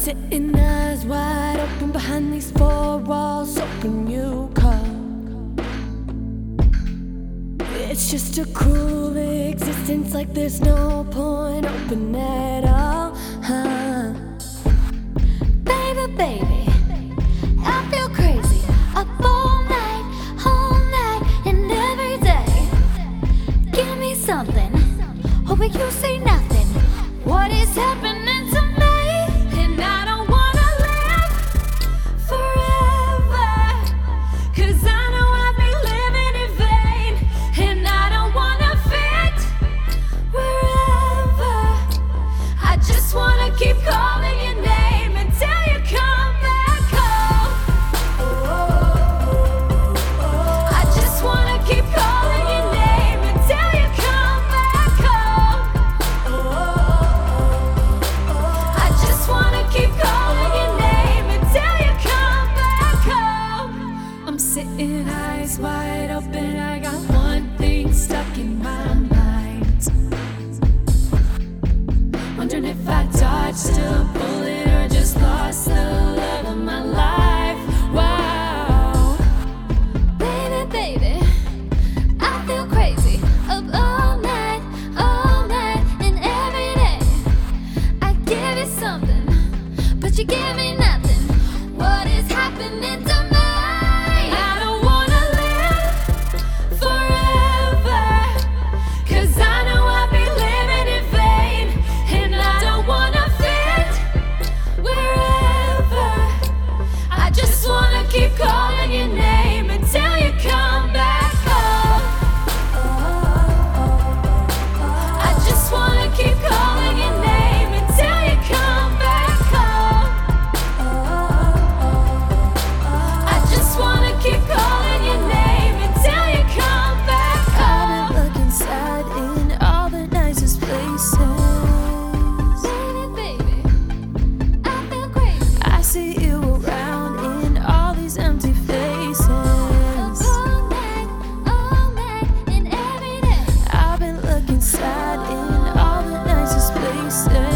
sitting eyes wide open behind these four walls, hoping you come. It's just a cruel existence, like there's no point open at all, huh? Baby, baby, I feel crazy up all night, and every day. Give me something, hoping you say nothing. What is happening to me? And I don't wanna live forever, 'cause I know I've been living in vain. And I don't wanna fit wherever. I just wanna keep calling your name until you come back home. I just wanna keep calling your name until you come back home. I just wanna keep calling your name until you come back home. I'm sitting eyes wide open, I got one thing stuck in my mind. Wondering if I dodged a bullet or just lost the love of my life. Wow. Baby, baby, I feel crazy up all night, and every day. I give you something, but you give me nothing. What is happening to me? I don't wanna live forever, 'cause I know I've been living in vain. And I don't wanna fit wherever. I just wanna keep calling your name until you come back home. I just wanna keep calling your name until you come back home. I just wanna keep calling your name until you come back home. I've been looking sad in all the nicest places. Baby, baby, I feel crazy. I see you around in all these empty faces. All night, and every day. I've been looking sad in all the nicest places.